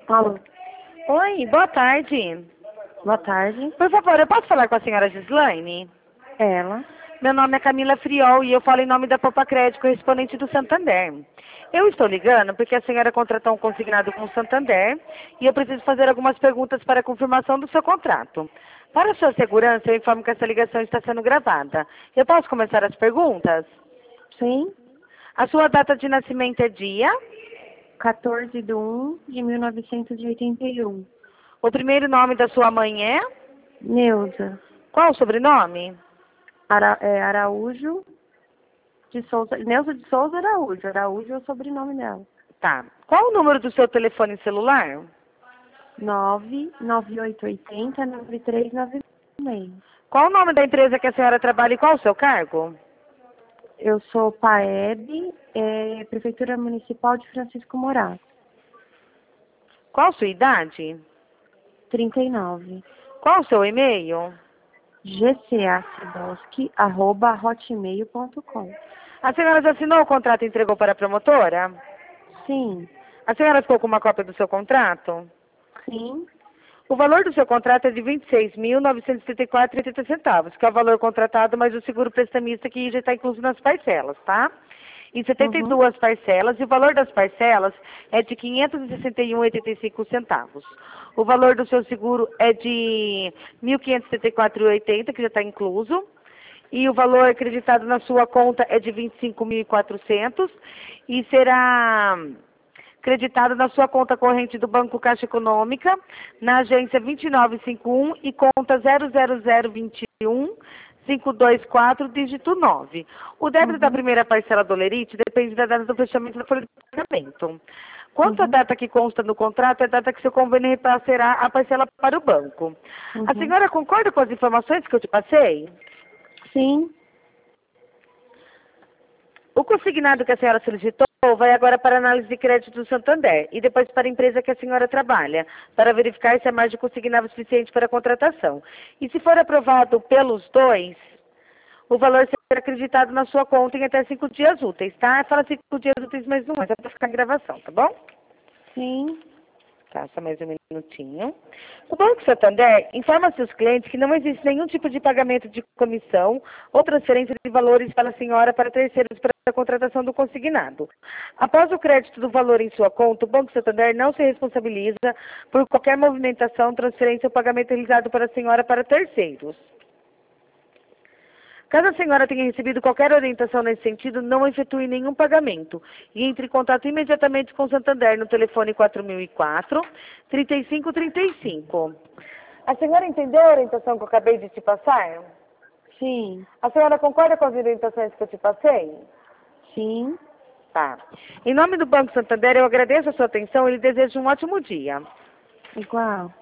Alô, Oi, boa tarde. boa tarde. Por favor, eu posso falar com a senhora Gislaine? Ela. Meu nome é Camila Friol e eu falo em nome da Poupa Crédito, correspondente do Santander. Eu estou ligando porque a senhora contratou um consignado com o Santander e eu preciso fazer algumas perguntas para a confirmação do seu contrato. Para sua segurança, eu informo que essa ligação está sendo gravada. Eu posso começar as perguntas? Sim. A sua data de nascimento é dia? 14/1/1981. O primeiro nome da sua mãe é? Neuza. Qual o sobrenome? Araújo de Souza. Neuza de Souza Araújo. Araújo é o sobrenome dela. Tá. Qual o número do seu telefone celular? 99880-9396. Qual o nome da empresa que a senhora trabalha e qual o seu cargo? Eu sou PAEB, Prefeitura Municipal de Francisco Morato. Qual a sua idade? 39. Qual o seu e-mail? gcacidoski@hotmail.com. A senhora já assinou o contrato e entregou para a promotora? Sim. A senhora ficou com uma cópia do seu contrato? Sim. O valor do seu contrato é de R$ 26.974,80, que é o valor contratado mais o seguro prestamista que já está incluso nas parcelas, tá? Em Uhum. 72 parcelas, e o valor das parcelas é de R$ 561,85. O valor do seu seguro é de R$ 1.574,80, que já está incluso. E o valor acreditado na sua conta é de 25.400 e será creditado na sua conta corrente do Banco Caixa Econômica, na agência 2951 e conta 00021-524, dígito 9. O débito da Uhum. primeira parcela do Lerite depende da data do fechamento da folha de pagamento. Quanto à Uhum. data que consta no contrato, é a data que seu convênio repassará a parcela para o banco. A Uhum. senhora concorda com as informações que eu te passei? Sim. O consignado que a senhora solicitou vai agora para a análise de crédito do Santander e depois para a empresa que a senhora trabalha, para verificar se a margem consignável é suficiente para a contratação. E se for aprovado pelos dois, o valor será acreditado na sua conta em até 5 dias úteis, tá? Fala 5 dias úteis, mas não é, só para ficar em gravação, tá bom? Sim. Tá, só mais um minutinho. O Banco Santander informa a seus clientes que não existe nenhum tipo de pagamento de comissão ou transferência de valores para a senhora para terceiros para a contratação do consignado. Após o crédito do valor em sua conta, o Banco Santander não se responsabiliza por qualquer movimentação, transferência ou pagamento realizado para a senhora para terceiros. Caso a senhora tenha recebido qualquer orientação nesse sentido, não efetue nenhum pagamento e entre em contato imediatamente com o Santander no telefone 4004-3535. A senhora entendeu a orientação que eu acabei de te passar? Sim. A senhora concorda com as orientações que eu te passei? Sim. Tá. Em nome do Banco Santander, eu agradeço a sua atenção e lhe desejo um ótimo dia. Igual.